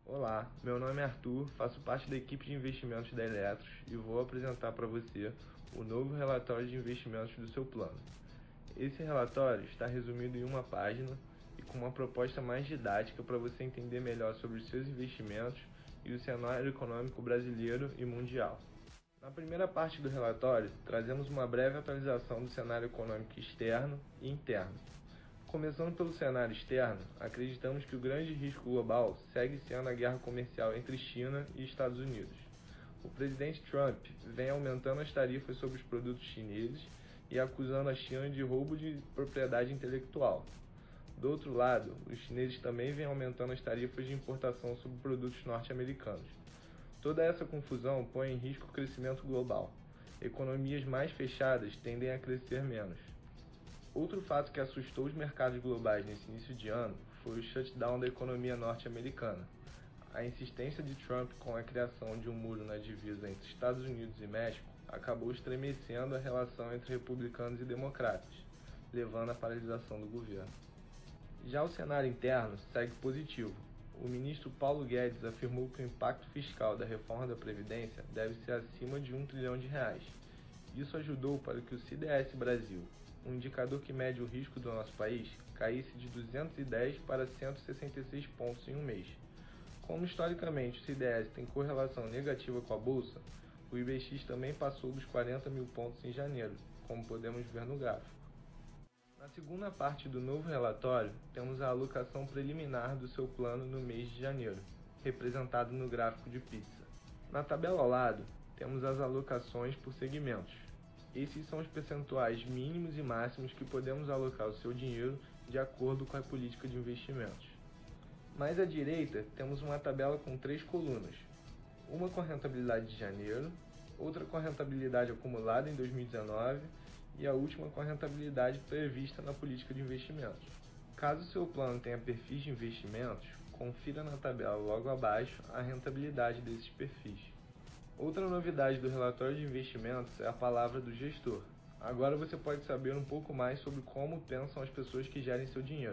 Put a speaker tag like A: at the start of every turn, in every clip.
A: Olá, meu nome é Arthur, faço parte da equipe de investimentos da Eletros e vou apresentar para você o novo relatório de investimentos do seu plano. Esse relatório está resumido em uma página e com uma proposta mais didática para você entender melhor sobre os seus investimentos e o cenário econômico brasileiro e mundial. Na primeira parte do relatório, trazemos uma breve atualização do cenário econômico externo e interno. Começando pelo cenário externo, acreditamos que o grande risco global segue sendo a guerra comercial entre China e Estados Unidos. O presidente Trump vem aumentando as tarifas sobre os produtos chineses e acusando a China de roubo de propriedade intelectual. Do outro lado, os chineses também vêm aumentando as tarifas de importação sobre produtos norte-americanos. Toda essa confusão põe em risco o crescimento global. Economias mais fechadas tendem a crescer menos. Outro fato que assustou os mercados globais nesse início de ano foi o shutdown da economia norte-americana. A insistência de Trump com a criação de um muro na divisa entre Estados Unidos e México acabou estremecendo a relação entre republicanos e democratas, levando à paralisação do governo. Já o cenário interno segue positivo. O ministro Paulo Guedes afirmou que o impacto fiscal da reforma da Previdência deve ser acima de R$ 1 trilhão. Isso ajudou para que o CDS Brasil, um indicador que mede o risco do nosso país, caísse de 210 para 166 pontos em um mês. Como historicamente o CDS tem correlação negativa com a Bolsa, o IBX também passou dos 40 mil pontos em janeiro, como podemos ver no gráfico. Na segunda parte do novo relatório, temos a alocação preliminar do seu plano no mês de janeiro, representado no gráfico de pizza. Na tabela ao lado, temos as alocações por segmentos. Esses são os percentuais mínimos e máximos que podemos alocar o seu dinheiro de acordo com a política de investimentos. Mais à direita, temos uma tabela com 3 colunas, uma com a rentabilidade de janeiro, outra com a rentabilidade acumulada em 2019 e a última com a rentabilidade prevista na política de investimentos. Caso o seu plano tenha perfis de investimentos, confira na tabela logo abaixo a rentabilidade desses perfis. Outra novidade do relatório de investimentos é a palavra do gestor. Agora você pode saber um pouco mais sobre como pensam as pessoas que gerem seu dinheiro.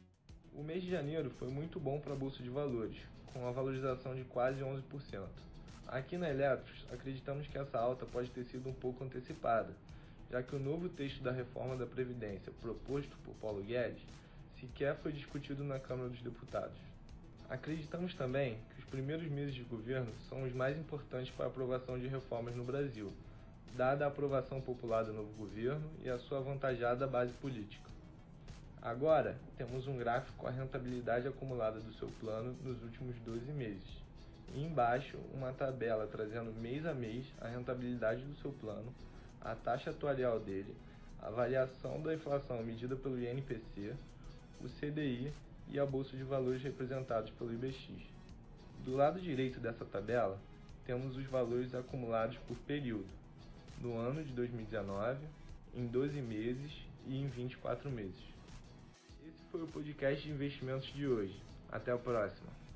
A: O mês de janeiro foi muito bom para a Bolsa de Valores, com uma valorização de quase 11%. Aqui na Eletros, acreditamos que essa alta pode ter sido um pouco antecipada, já que o novo texto da reforma da Previdência proposto por Paulo Guedes sequer foi discutido na Câmara dos Deputados. Acreditamos também que os primeiros meses de governo são os mais importantes para a aprovação de reformas no Brasil, dada a aprovação popular do novo governo e a sua avantajada base política. Agora, temos um gráfico com a rentabilidade acumulada do seu plano nos últimos 12 meses. E embaixo, uma tabela trazendo mês a mês a rentabilidade do seu plano, a taxa atuarial dele, a variação da inflação medida pelo INPC, o CDI e a Bolsa de Valores representados pelo IBX. Do lado direito dessa tabela, temos os valores acumulados por período, no ano de 2019, em 12 meses e em 24 meses. Esse foi o podcast de investimentos de hoje. Até a próxima!